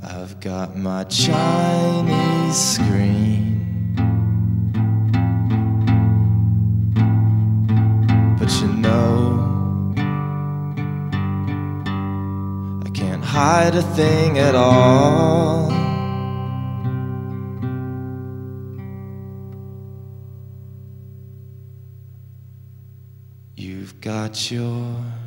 I've got my Chinese screen, but you know I can't hide a thing at all. You've got your